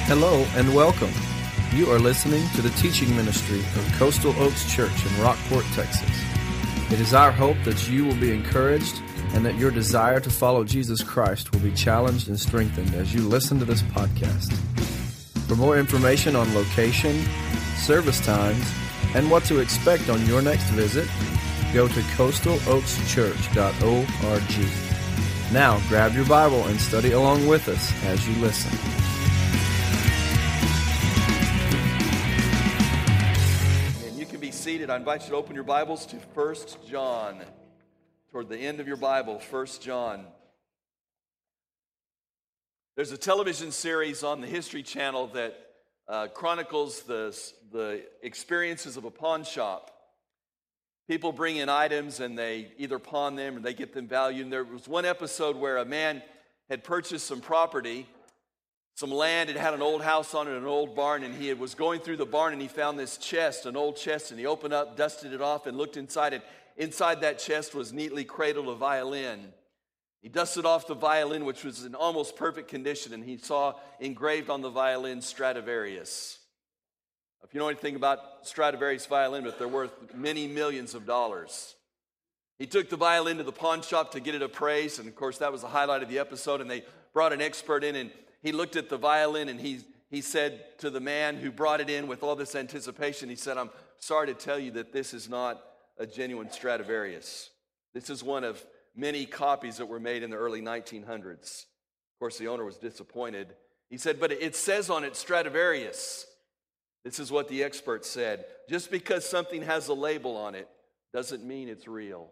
Hello and welcome. You are listening to the teaching ministry of Coastal Oaks Church in Rockport, Texas. It is our hope that you will be encouraged and that your desire to follow Jesus Christ will be challenged and strengthened as you listen to this podcast. For more information on location, service times, and what to expect on your next visit, go to coastaloakschurch.org. Now grab your Bible and study along with us as you listen. Seated. I invite you to open your Bibles to 1 John. Toward the end of your Bible, 1 John. There's a television series on the History Channel that chronicles the experiences of a pawn shop. People bring in items and they either pawn them or they get them valued. And there was one episode where a man had purchased some property, some land. It had an old house on it, an old barn, and he was going through the barn and he found this chest, an old chest, and he opened up, dusted it off, and looked inside it. Inside that chest was neatly cradled a violin. He dusted off the violin, which was in almost perfect condition, and he saw engraved on the violin Stradivarius. If you know anything about Stradivarius violin, but they're worth many millions of dollars. He took the violin to the pawn shop to get it appraised, and of course that was the highlight of the episode, and they brought an expert in, and he looked at the violin and he said to the man who brought it in with all this anticipation, he said, "I'm sorry to tell you that this is not a genuine Stradivarius. This is one of many copies that were made in the early 1900s. Of course, the owner was disappointed. He said, "But it says on it Stradivarius." This is what the expert said. Just because something has a label on it doesn't mean it's real.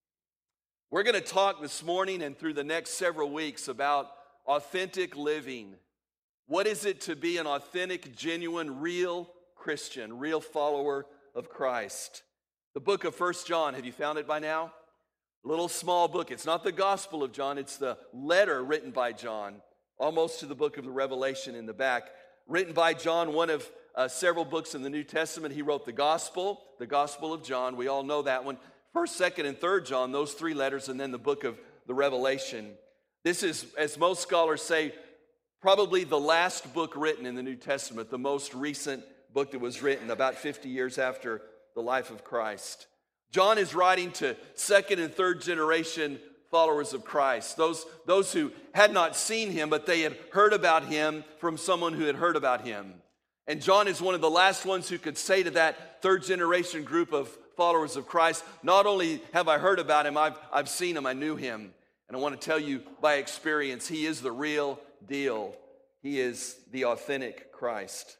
We're going to talk this morning and through the next several weeks about authentic living. What is it to be an authentic, genuine, real Christian, real follower of Christ? The book of 1 John, have you found it by now? A little small book. It's not the Gospel of John, it's the letter written by John, almost to the book of the Revelation in the back. Written by John, one of several books in the New Testament. He wrote the Gospel of John. We all know that one. 1st, 2nd, and 3rd John, those three letters, and then the book of the Revelation. This is, as most scholars say, probably the last book written in the New Testament, the most recent book that was written about 50 years after the life of Christ. John is writing to 2nd and 3rd generation followers of Christ, those who had not seen him, but they had heard about him from someone who had heard about him. And John is one of the last ones who could say to that 3rd generation group of followers of Christ, not only have I heard about him, I've seen him, I knew him. And I want to tell you by experience, he is the real deal. He is the authentic Christ.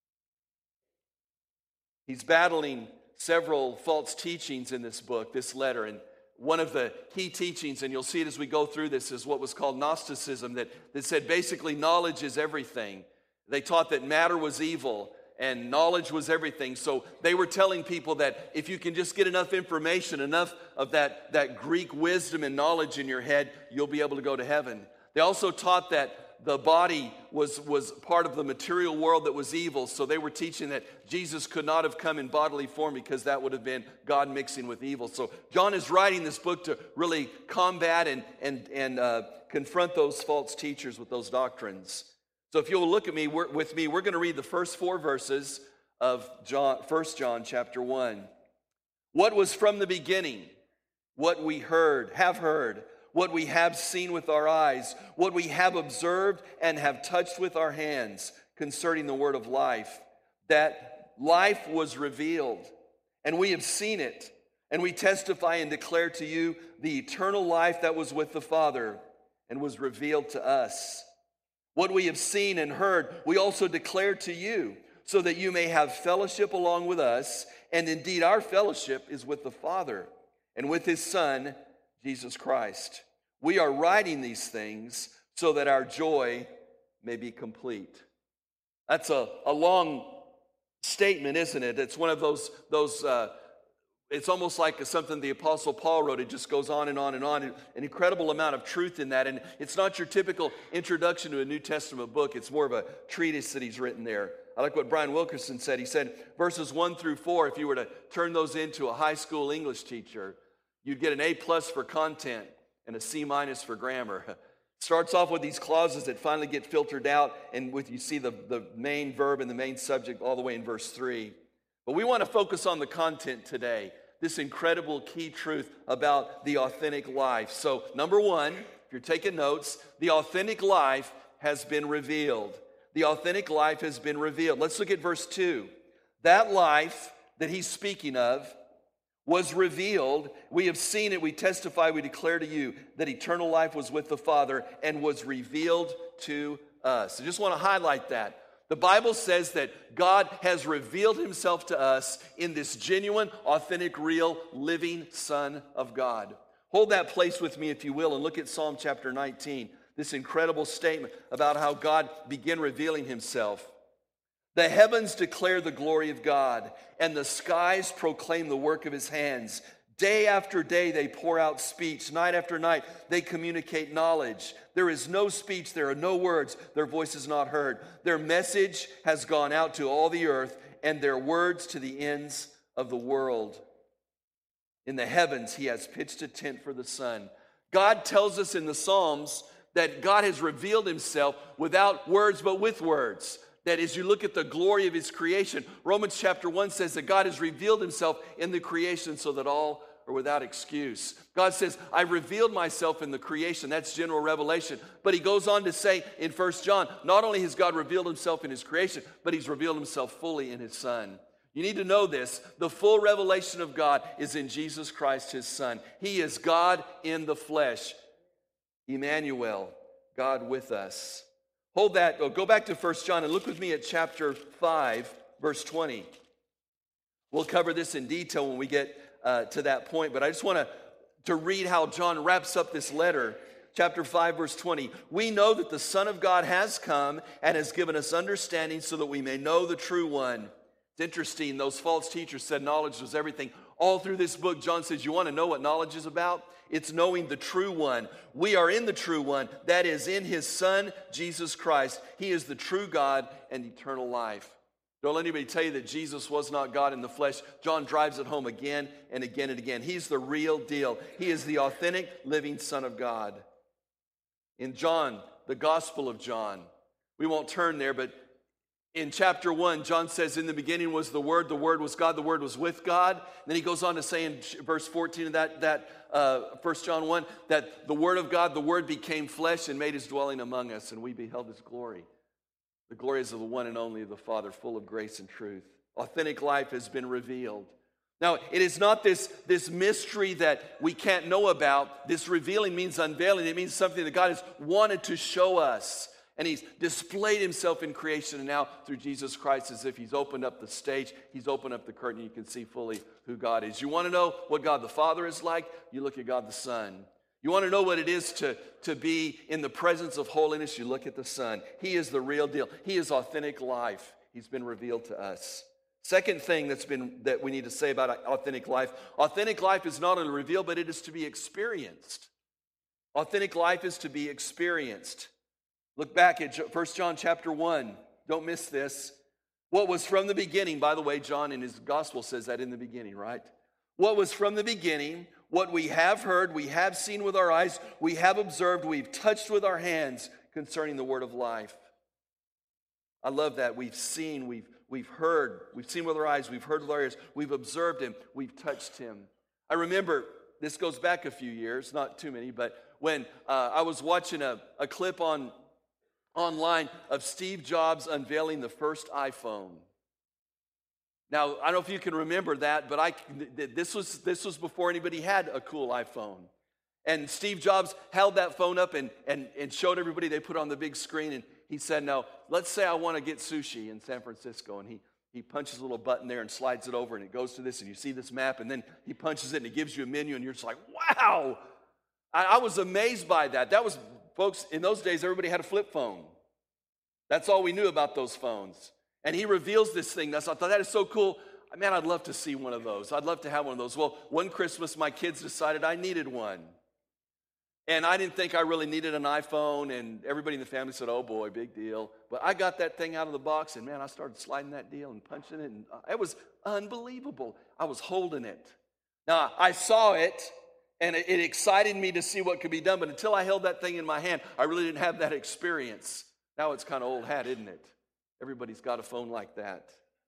He's battling several false teachings in this book, this letter. And one of the key teachings, and you'll see it as we go through this, is what was called Gnosticism, that said basically knowledge is everything. They taught that matter was evil and knowledge was everything. So they were telling people that if you can just get enough information, enough of that Greek wisdom and knowledge in your head, you'll be able to go to heaven. They also taught that the body was part of the material world that was evil. So they were teaching that Jesus could not have come in bodily form because that would have been God mixing with evil. So John is writing this book to really combat and confront those false teachers with those doctrines. So if you'll look at me, with me, we're going to read the first 4 verses of 1 John chapter 1. What was from the beginning, what we have heard, what we have seen with our eyes, what we have observed and have touched with our hands concerning the word of life, that life was revealed, and we have seen it, and we testify and declare to you the eternal life that was with the Father and was revealed to us. What we have seen and heard, we also declare to you, so that you may have fellowship along with us. And indeed, our fellowship is with the Father and with His Son, Jesus Christ. We are writing these things so that our joy may be complete. That's a long statement, isn't it? It's one of those it's almost like something the Apostle Paul wrote. It just goes on and on and on. An incredible amount of truth in that. And it's not your typical introduction to a New Testament book. It's more of a treatise that he's written there. I like what Brian Wilkerson said. He said, verses 1 through 4, if you were to turn those into a high school English teacher, you'd get an A+ for content and a C- for grammar. Starts off with these clauses that finally get filtered out, and you see the main verb and the main subject all the way in verse 3. But we want to focus on the content today, this incredible key truth about the authentic life. So, number one, if you're taking notes, the authentic life has been revealed. The authentic life has been revealed. Let's look at verse 2. That life that he's speaking of was revealed. We have seen it, we testify, we declare to you that eternal life was with the Father and was revealed to us. I just want to highlight that. The Bible says that God has revealed himself to us in this genuine, authentic, real, living Son of God. Hold that place with me, if you will, and look at Psalm chapter 19, this incredible statement about how God began revealing himself. The heavens declare the glory of God, and the skies proclaim the work of his hands. Day after day they pour out speech. Night after night they communicate knowledge. There is no speech, there are no words, their voice is not heard. Their message has gone out to all the earth, and their words to the ends of the world. In the heavens he has pitched a tent for the sun. God tells us in the Psalms that God has revealed himself without words but with words. That as you look at the glory of his creation, Romans chapter 1 says that God has revealed himself in the creation so that all are without excuse. God says, I revealed myself in the creation. That's general revelation. But he goes on to say in 1 John, not only has God revealed himself in his creation, but he's revealed himself fully in his Son. You need to know this. The full revelation of God is in Jesus Christ, his Son. He is God in the flesh. Emmanuel, God with us. Hold that, go back to 1 John and look with me at chapter 5, verse 20. We'll cover this in detail when we get to that point, but I just want to read how John wraps up this letter. Chapter 5, verse 20. We know that the Son of God has come and has given us understanding so that we may know the true one. It's interesting, those false teachers said knowledge was everything. All through this book, John says, you want to know what knowledge is about? It's knowing the true one. We are in the true one, that is in his Son, Jesus Christ. He is the true God and eternal life. Don't let anybody tell you that Jesus was not God in the flesh. John drives it home again and again and again. He's the real deal. He is the authentic, living Son of God. In John, the Gospel of John, we won't turn there, but in chapter 1, John says, in the beginning was the Word was God, the Word was with God. Then he goes on to say in verse 14 of that 1 John 1, that the Word of God, the Word became flesh and made his dwelling among us, and we beheld his glory. The glory is of the one and only of the Father, full of grace and truth. Authentic life has been revealed. Now, it is not this mystery that we can't know about. This revealing means unveiling. It means something that God has wanted to show us. And he's displayed himself in creation, and now through Jesus Christ, as if he's opened up the stage, he's opened up the curtain, you can see fully who God is. You want to know what God the Father is like? You look at God the Son. You want to know what it is to be in the presence of holiness? You look at the Son. He is the real deal. He is authentic life. He's been revealed to us. Second thing that we need to say about authentic life is not only revealed, but it is to be experienced. Authentic life is to be experienced. Look back at 1 John chapter 1. Don't miss this. What was from the beginning, by the way, John in his gospel says that in the beginning, right? What was from the beginning, what we have heard, we have seen with our eyes, we have observed, we've touched with our hands concerning the word of life. I love that. We've seen, we've heard, we've seen with our eyes, we've heard with our ears, we've observed him, we've touched him. I remember, this goes back a few years, not too many, but when I was watching a clip online of Steve Jobs unveiling the first iPhone. Now, I don't know if you can remember that, but this was before anybody had a cool iPhone. And Steve Jobs held that phone up and showed everybody. They put it on the big screen, and he said, now, let's say I want to get sushi in San Francisco, and he punches a little button there and slides it over, and it goes to this, and you see this map, and then he punches it, and it gives you a menu, and you're just like, wow! I was amazed by that. That was, folks, in those days, everybody had a flip phone. That's all we knew about those phones. And he reveals this thing. I thought, that is so cool. Man, I'd love to see one of those. I'd love to have one of those. Well, one Christmas, my kids decided I needed one. And I didn't think I really needed an iPhone, and everybody in the family said, oh boy, big deal. But I got that thing out of the box, and man, I started sliding that deal and punching it, and it was unbelievable. I was holding it. Now, I saw it, And it excited me to see what could be done. But until I held that thing in my hand, I really didn't have that experience. Now it's kind of old hat, isn't it? Everybody's got a phone like that.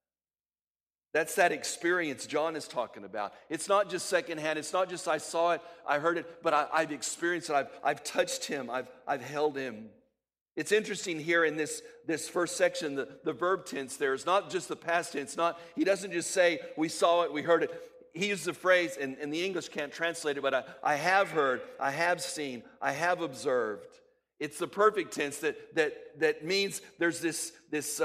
That's that experience John is talking about. It's not just secondhand. It's not just I saw it, I heard it, but I've experienced it. I've touched him. I've held him. It's interesting here in this first section, the verb tense there is not just the past tense. He doesn't just say we saw it, we heard it. He used the phrase, and the English can't translate it, but I have heard, I have seen, I have observed. It's the perfect tense that means there's this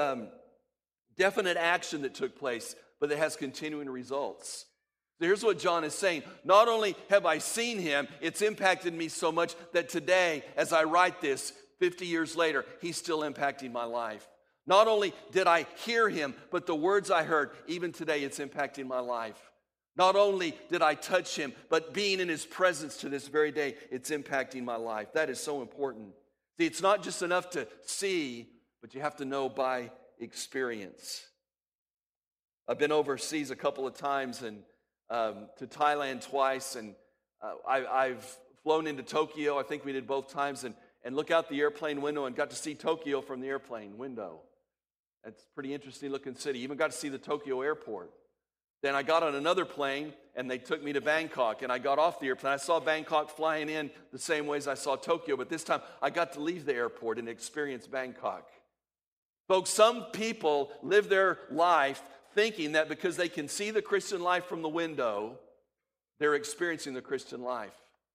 definite action that took place, but that has continuing results. So here's what John is saying. Not only have I seen him, it's impacted me so much that today, as I write this, 50 years later, he's still impacting my life. Not only did I hear him, but the words I heard, even today, it's impacting my life. Not only did I touch him, but being in his presence to this very day, it's impacting my life. That is so important. See, it's not just enough to see, but you have to know by experience. I've been overseas a couple of times and to Thailand twice, and I've flown into Tokyo. I think we did both times, and look out the airplane window and got to see Tokyo from the airplane window. It's a pretty interesting looking city. Even got to see the Tokyo airport. Then I got on another plane, and they took me to Bangkok, and I got off the airplane. I saw Bangkok flying in the same way as I saw Tokyo, but this time I got to leave the airport and experience Bangkok. Folks, some people live their life thinking that because they can see the Christian life from the window, they're experiencing the Christian life.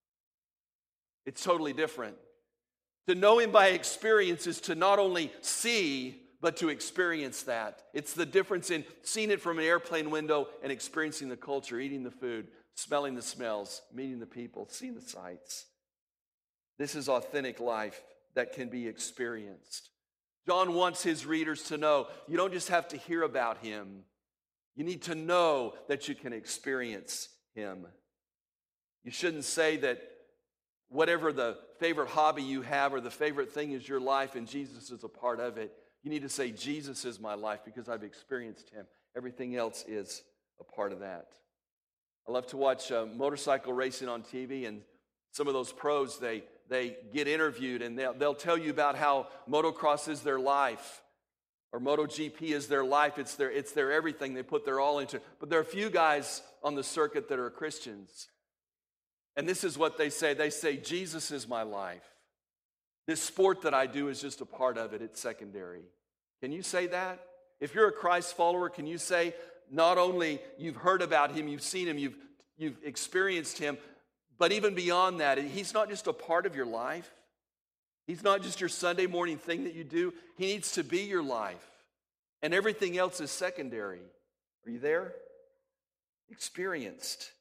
It's totally different. To know him by experience is to not only see, but to experience that. It's the difference in seeing it from an airplane window and experiencing the culture, eating the food, smelling the smells, meeting the people, seeing the sights. This is authentic life that can be experienced. John wants his readers to know you don't just have to hear about him. You need to know that you can experience him. You shouldn't say that whatever the favorite hobby you have or the favorite thing is your life and Jesus is a part of it. You need to say, Jesus is my life because I've experienced him. Everything else is a part of that. I love to watch motorcycle racing on TV, and some of those pros, they get interviewed, and they'll tell you about how motocross is their life, or MotoGP is their life. It's their everything. They put their all into it. But there are a few guys on the circuit that are Christians, and this is what they say. They say, Jesus is my life. This sport that I do is just a part of it. It's secondary. Can you say that? If you're a Christ follower, can you say not only you've heard about him, you've seen him, you've experienced him, but even beyond that, he's not just a part of your life. He's not just your Sunday morning thing that you do. He needs to be your life. And everything else is secondary. Are you there? Experienced.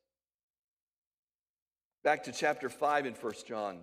Back to chapter 5 in 1 John.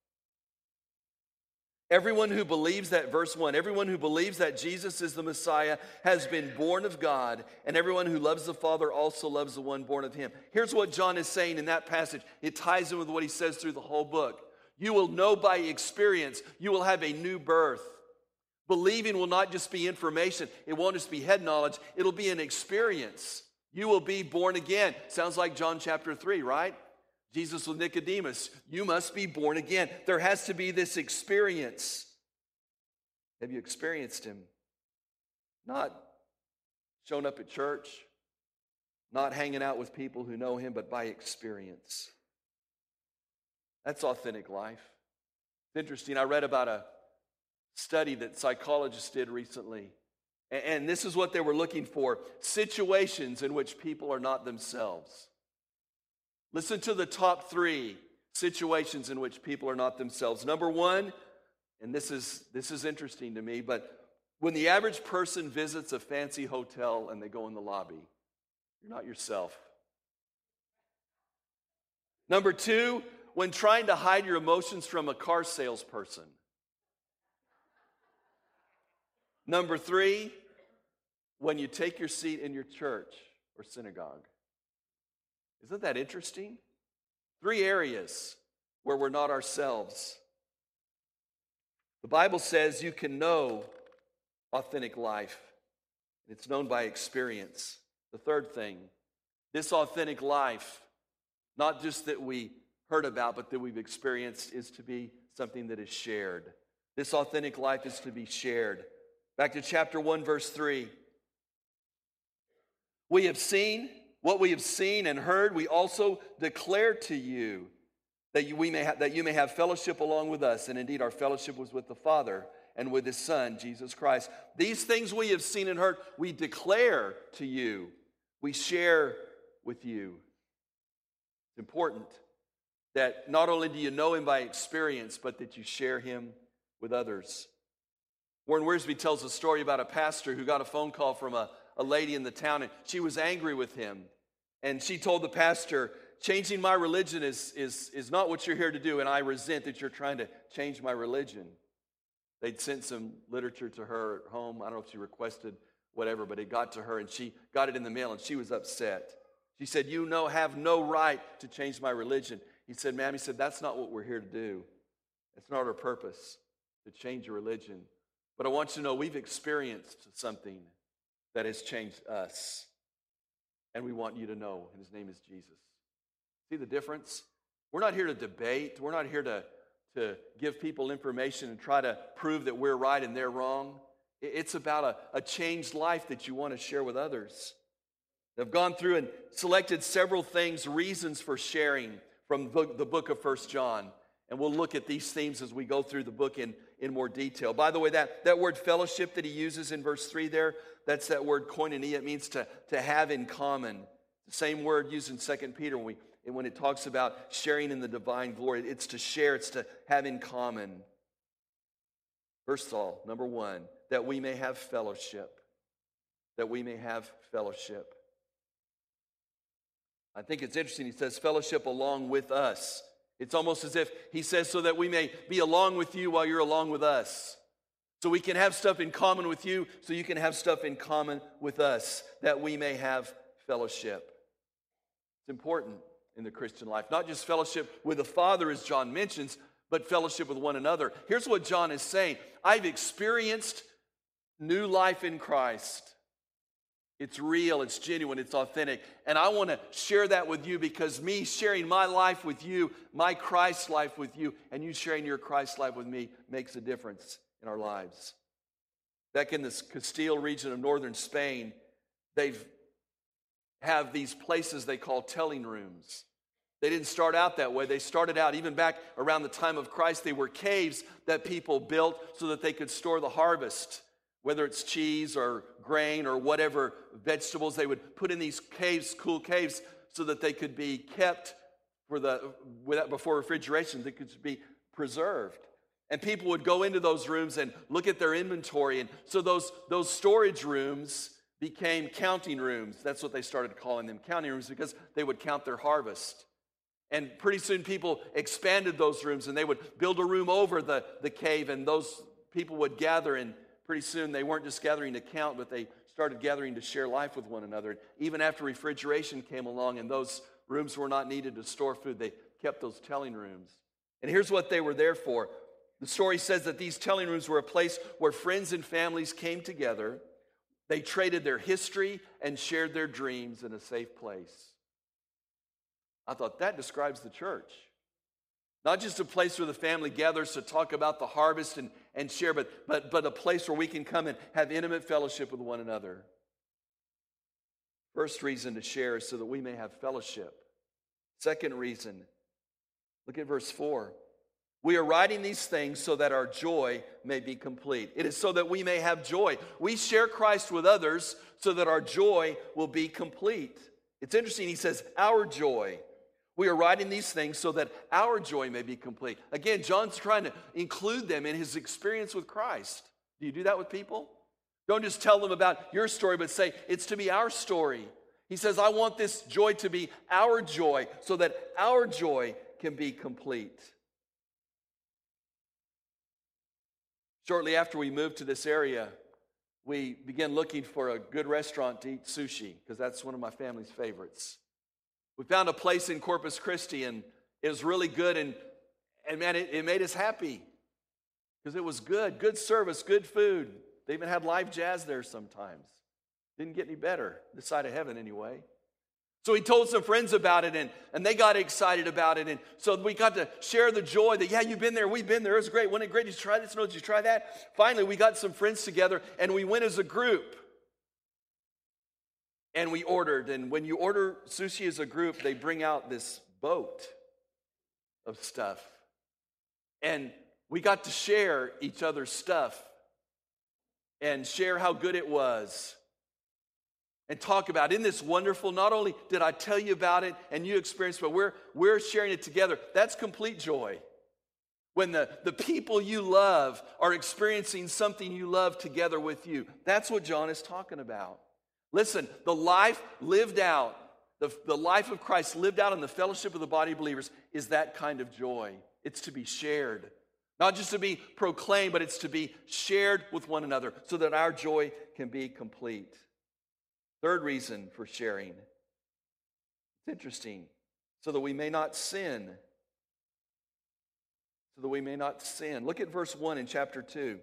Everyone who believes that, verse 1, everyone who believes that Jesus is the Messiah has been born of God, and everyone who loves the Father also loves the one born of him. Here's what John is saying in that passage. It ties in with what he says through the whole book. You will know by experience. You will have a new birth. Believing will not just be information. It won't just be head knowledge. It'll be an experience. You will be born again. Sounds like John chapter 3, right? Jesus with Nicodemus, you must be born again. There has to be this experience. Have you experienced him? Not shown up at church, not hanging out with people who know him, but by experience. That's authentic life. It's interesting. I read about a study that psychologists did recently, and this is what they were looking for: situations in which people are not themselves. Listen to the top 3 situations in which people are not themselves. Number 1, and this is interesting to me, but when the average person visits a fancy hotel and they go in the lobby, you're not yourself. Number 2, when trying to hide your emotions from a car salesperson. Number 3, when you take your seat in your church or synagogue. Isn't that interesting? 3 areas where we're not ourselves. The Bible says you can know authentic life. It's known by experience. The third thing, this authentic life, not just that we heard about, but that we've experienced, is to be something that is shared. This authentic life is to be shared. Back to chapter 1, verse 3. We have seen what we have seen and heard, we also declare to you, that you may have fellowship along with us. And indeed, our fellowship was with the Father and with His Son, Jesus Christ. These things we have seen and heard, we declare to you. We share with you. It's important that not only do you know Him by experience, but that you share Him with others. Warren Wiersbe tells a story about a pastor who got a phone call from a lady in the town, and she was angry with him. And she told the pastor, changing my religion is not what you're here to do, and I resent that you're trying to change my religion. They'd sent some literature to her at home. I don't know if she requested whatever, but it got to her, and she got it in the mail, and she was upset. She said, you have no right to change my religion. He said, ma'am, that's not what we're here to do. It's not our purpose to change your religion. But I want you to know we've experienced something that has changed us. And we want you to know, and His name is Jesus. See the difference? We're not here to debate. We're not here to give people information and try to prove that we're right and they're wrong. It's about a changed life that you want to share with others. I've gone through and selected several things, reasons for sharing from the book of 1 John. And we'll look at these themes as we go through the book in more detail. By the way, that word fellowship that he uses in verse 3 there, that's that word koinonia. It means to have in common. The same word used in 2 Peter when it talks about sharing in the divine glory. It's to share, it's to have in common. First of all, number one, that we may have fellowship. That we may have fellowship. I think it's interesting. He says fellowship along with us. It's almost as if he says so that we may be along with you while you're along with us. So we can have stuff in common with you, so you can have stuff in common with us, that we may have fellowship. It's important in the Christian life. Not just fellowship with the Father, as John mentions, but fellowship with one another. Here's what John is saying. I've experienced new life in Christ. It's real, it's genuine, it's authentic. And I want to share that with you, because me sharing my life with you, my Christ life with you, and you sharing your Christ life with me makes a difference in our lives. Back in this Castile region of northern Spain, they have these places they call telling rooms. They didn't start out that way. They started out, even back around the time of Christ, they were caves that people built so that they could store the harvest. Whether it's cheese or grain or whatever vegetables, they would put in these caves, cool caves, so that they could be kept before refrigeration, they could be preserved. And people would go into those rooms and look at their inventory. And so those storage rooms became counting rooms. That's what they started calling them, counting rooms, because they would count their harvest. And pretty soon people expanded those rooms, and they would build a room over the cave, and those people would gather. And pretty soon they weren't just gathering to count, but they started gathering to share life with one another. Even after refrigeration came along and those rooms were not needed to store food, they kept those telling rooms. And here's what they were there for. The story says that these telling rooms were a place where friends and families came together. They traded their history and shared their dreams in a safe place. I thought that describes the church. Not just a place where the family gathers to talk about the harvest and share, but a place where we can come and have intimate fellowship with one another. First reason to share is so that we may have fellowship. Second reason, look at verse 4. We are writing these things so that our joy may be complete. It is so that we may have joy. We share Christ with others so that our joy will be complete. It's interesting, he says, our joy. We are writing these things so that our joy may be complete. Again, John's trying to include them in his experience with Christ. Do you do that with people? Don't just tell them about your story, but say, it's to be our story. He says, I want this joy to be our joy so that our joy can be complete. Shortly after we moved to this area, we began looking for a good restaurant to eat sushi, because that's one of my family's favorites. We found a place in Corpus Christi, and it was really good, and man, it made us happy, because it was good service, good food. They even had live jazz there sometimes. Didn't get any better, this side of heaven anyway. So he told some friends about it, and they got excited about it. And so we got to share the joy that, yeah, you've been there, we've been there. It was great. Wasn't it great? Did you try this? No, did you try that? Finally, we got some friends together, and we went as a group. And we ordered. And when you order sushi as a group, they bring out this boat of stuff. And we got to share each other's stuff and share how good it was. And talk about, isn't this wonderful? Not only did I tell you about it and you experienced it, but we're sharing it together. That's complete joy. When the people you love are experiencing something you love together with you. That's what John is talking about. Listen, the life lived out, the life of Christ lived out in the fellowship of the body of believers is that kind of joy. It's to be shared. Not just to be proclaimed, but it's to be shared with one another so that our joy can be complete. Third reason for sharing. It's interesting. So that we may not sin. So that we may not sin. Look at verse 1 in chapter 2.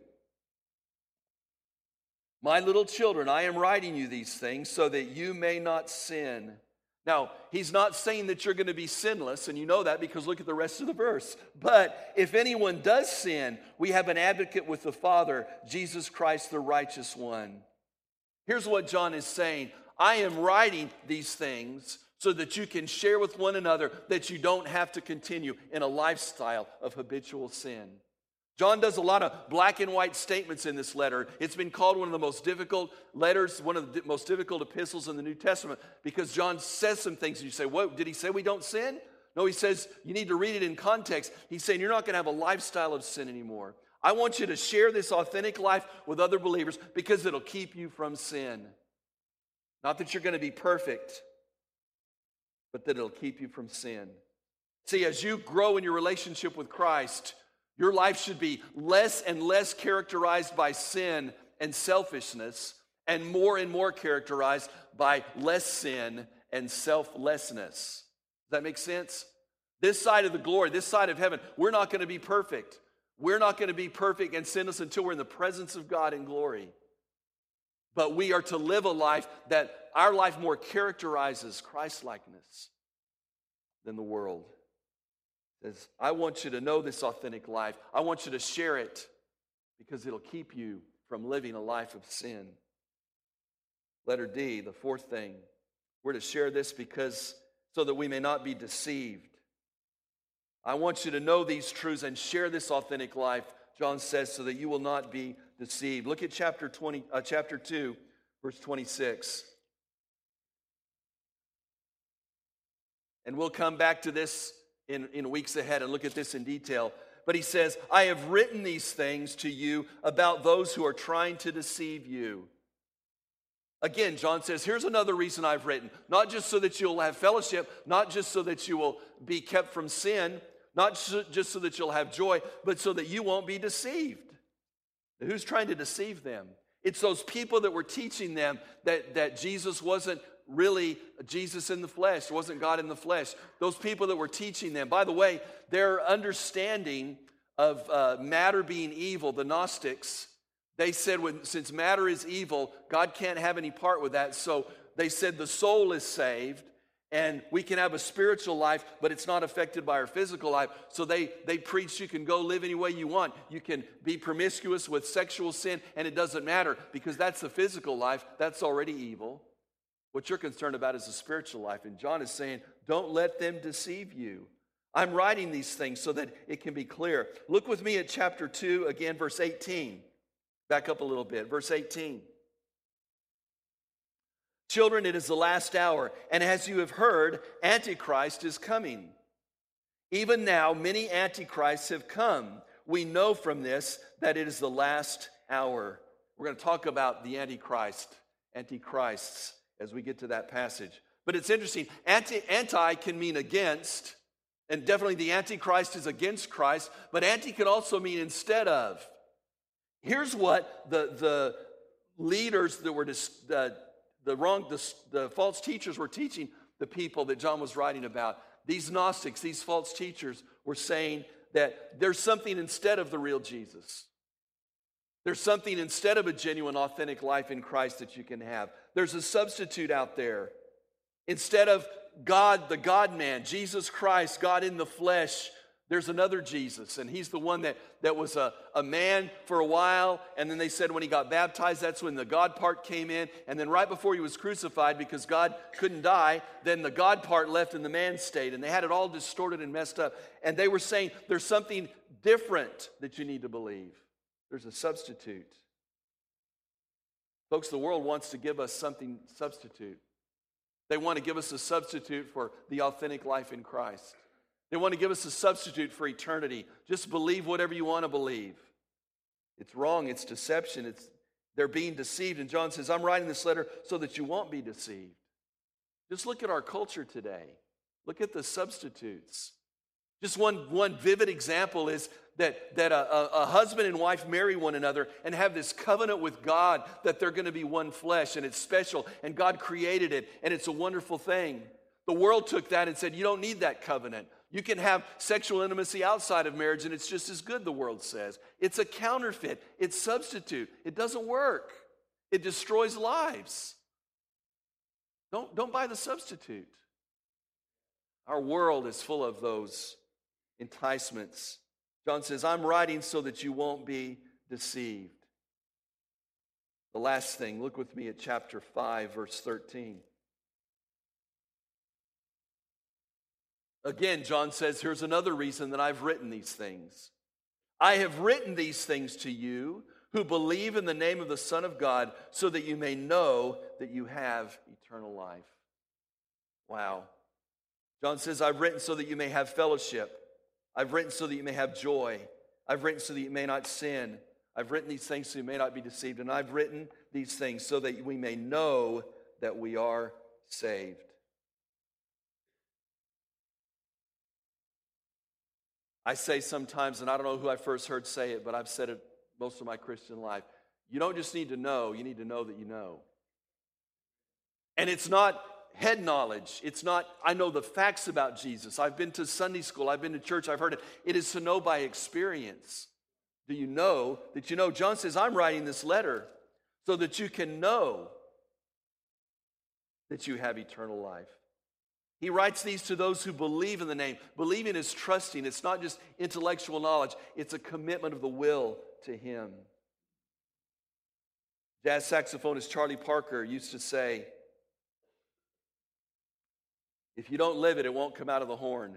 My little children, I am writing you these things so that you may not sin. Now, he's not saying that you're going to be sinless, and you know that because look at the rest of the verse. But if anyone does sin, we have an advocate with the Father, Jesus Christ, the righteous one. Here's what John is saying. I am writing these things so that you can share with one another that you don't have to continue in a lifestyle of habitual sin. John does a lot of black and white statements in this letter. It's been called one of the most difficult letters, one of the most difficult epistles in the New Testament because John says some things and you say, what, did he say we don't sin? No, he says you need to read it in context. He's saying you're not going to have a lifestyle of sin anymore. I want you to share this authentic life with other believers because it'll keep you from sin. Not that you're going to be perfect, but that it'll keep you from sin. See, as you grow in your relationship with Christ, your life should be less and less characterized by sin and selfishness and more characterized by less sin and selflessness. Does that make sense? This side of the glory, this side of heaven, we're not going to be perfect. We're not going to be perfect and sinless until we're in the presence of God in glory. But we are to live a life that our life more characterizes Christ-likeness than the world. It says, I want you to know this authentic life. I want you to share it because it'll keep you from living a life of sin. Letter D, the fourth thing. We're to share this because so that we may not be deceived. I want you to know these truths and share this authentic life, John says, so that you will not be deceived. Look at chapter 2, verse 26. And we'll come back to this in weeks ahead and look at this in detail. But he says, I have written these things to you about those who are trying to deceive you. Again, John says, here's another reason I've written. Not just so that you'll have fellowship, not just so that you will be kept from sin, not just so that you'll have joy, but so that you won't be deceived. Who's trying to deceive them? It's those people that were teaching them that Jesus wasn't really Jesus in the flesh, wasn't God in the flesh. Those people that were teaching them. By the way, their understanding of matter being evil, the Gnostics, they said since matter is evil, God can't have any part with that. So they said the soul is saved, and we can have a spiritual life, but it's not affected by our physical life. So they preach you can go live any way you want. You can be promiscuous with sexual sin, and it doesn't matter because that's the physical life. That's already evil. What you're concerned about is the spiritual life. And John is saying, don't let them deceive you. I'm writing these things so that it can be clear. Look with me at chapter 2, again, verse 18. Back up a little bit. Verse 18. Children, it is the last hour, and as you have heard, Antichrist is coming. Even now, many Antichrists have come. We know from this that it is the last hour. We're going to talk about the Antichrists, as we get to that passage. But it's interesting. Anti can mean against, and definitely the Antichrist is against Christ, but anti can also mean instead of. Here's what the leaders that were the false teachers were teaching the people that John was writing about. These Gnostics, these false teachers were saying that there's something instead of the real Jesus. There's something instead of a genuine, authentic life in Christ that you can have. There's a substitute out there. Instead of God, the God-man, Jesus Christ, God in the flesh, there's another Jesus, and he's the one that was a man for a while, and then they said when he got baptized, that's when the God part came in, and then right before he was crucified, because God couldn't die, then the God part left and the man stayed, and they had it all distorted and messed up, and they were saying there's something different that you need to believe. There's a substitute. Folks, the world wants to give us something substitute. They want to give us a substitute for the authentic life in Christ. They want to give us a substitute for eternity. Just believe whatever you want to believe. It's wrong. It's deception. They're being deceived. And John says, I'm writing this letter so that you won't be deceived. Just look at our culture today. Look at the substitutes. Just one vivid example is that a husband and wife marry one another and have this covenant with God that they're going to be one flesh, and it's special, and God created it, and it's a wonderful thing. The world took that and said, you don't need that covenant. You can have sexual intimacy outside of marriage, and it's just as good, the world says. It's a counterfeit. It's substitute. It doesn't work. It destroys lives. Don't buy the substitute. Our world is full of those enticements. John says, I'm writing so that you won't be deceived. The last thing, look with me at chapter 5, verse 13. Again, John says, here's another reason that I've written these things. I have written these things to you who believe in the name of the Son of God, so that you may know that you have eternal life. Wow. John says, I've written so that you may have fellowship. I've written so that you may have joy. I've written so that you may not sin. I've written these things so you may not be deceived. And I've written these things so that we may know that we are saved. I say sometimes, and I don't know who I first heard say it, but I've said it most of my Christian life. You don't just need to know, you need to know that you know. And it's not head knowledge. It's not, I know the facts about Jesus. I've been to Sunday school. I've been to church. I've heard it. It is to know by experience. Do you know that you know? John says, I'm writing this letter so that you can know that you have eternal life. He writes these to those who believe in the name. Believing is trusting. It's not just intellectual knowledge. It's a commitment of the will to Him. Jazz saxophonist Charlie Parker used to say, if you don't live it, it won't come out of the horn.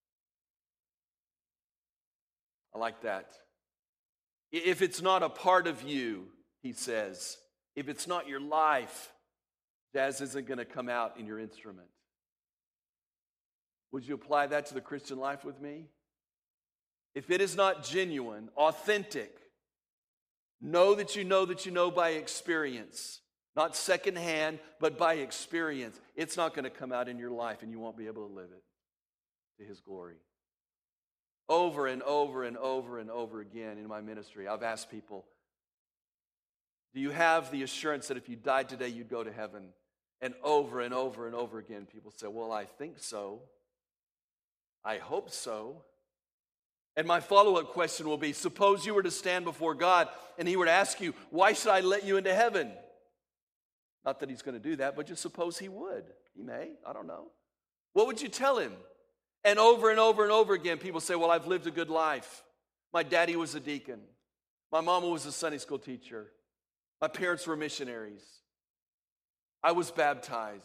I like that. If it's not a part of you, he says, if it's not your life, jazz isn't going to come out in your instrument. Would you apply that to the Christian life with me? If it is not genuine, authentic, know that you know by experience. Not secondhand, but by experience. It's not going to come out in your life, and you won't be able to live it to His glory. Over and over and over and over again in my ministry, I've asked people, do you have the assurance that if you died today, you'd go to heaven? And over and over and over again, people say, well, I think so. I hope so. And my follow-up question will be, suppose you were to stand before God, and He were to ask you, why should I let you into heaven? Not that He's going to do that, but just suppose He would. He may. I don't know. What would you tell Him? And over and over and over again, people say, well, I've lived a good life. My daddy was a deacon. My mama was a Sunday school teacher. My parents were missionaries. I was baptized.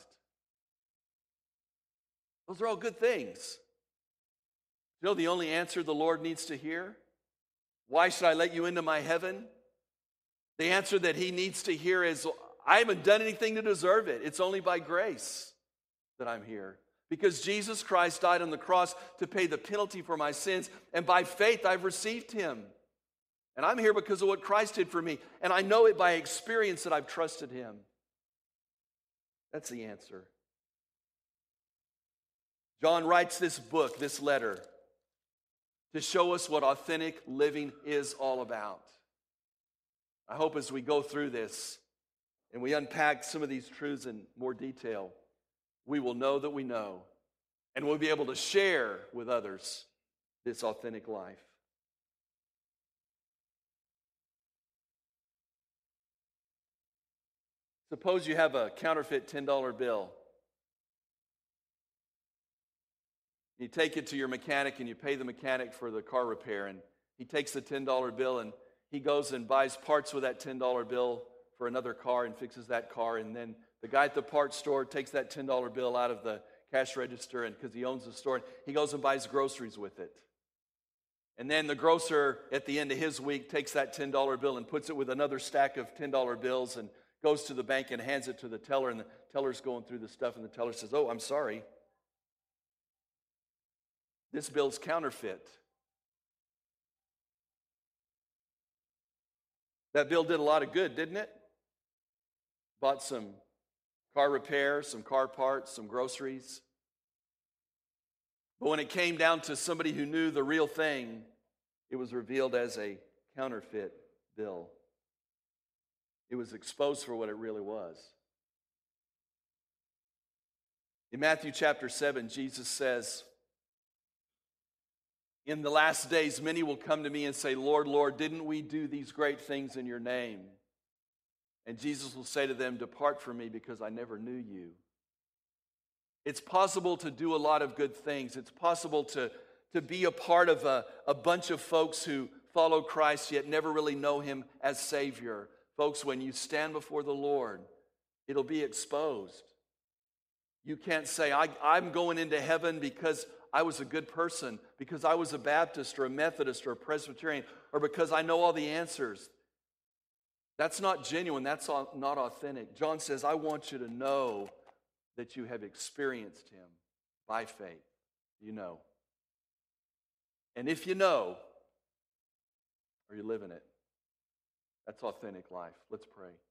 Those are all good things. You know the only answer the Lord needs to hear? Why should I let you into my heaven? The answer that He needs to hear is, I haven't done anything to deserve it. It's only by grace that I'm here. Because Jesus Christ died on the cross to pay the penalty for my sins, and by faith I've received Him. And I'm here because of what Christ did for me, and I know it by experience that I've trusted Him. That's the answer. John writes this book, this letter, to show us what authentic living is all about. I hope as we go through this and we unpack some of these truths in more detail, we will know that we know, and we'll be able to share with others this authentic life. Suppose you have a counterfeit $10 bill. You take it to your mechanic and you pay the mechanic for the car repair, and he takes the $10 bill and he goes and buys parts with that $10 bill for another car and fixes that car, and then the guy at the parts store takes that $10 bill out of the cash register, and because he owns the store, he goes and buys groceries with it. And then the grocer at the end of his week takes that $10 bill and puts it with another stack of $10 bills and goes to the bank and hands it to the teller, and the teller's going through the stuff, and the teller says, "Oh, I'm sorry. This bill's counterfeit." That bill did a lot of good, didn't it? Bought some car repair, some car parts, some groceries. But when it came down to somebody who knew the real thing, it was revealed as a counterfeit bill. It was exposed for what it really was. In Matthew chapter 7, Jesus says, "In the last days, many will come to me and say, 'Lord, Lord, didn't we do these great things in your name?' And Jesus will say to them, 'Depart from me, because I never knew you.'" It's possible to do a lot of good things. It's possible to be a part of a bunch of folks who follow Christ yet never really know him as Savior. Folks, when you stand before the Lord, it'll be exposed. You can't say, I'm going into heaven because I was a good person, because I was a Baptist or a Methodist or a Presbyterian, or because I know all the answers. That's not genuine. That's not authentic. John says, I want you to know that you have experienced him by faith. You know. And if you know, are you living it? That's authentic life. Let's pray.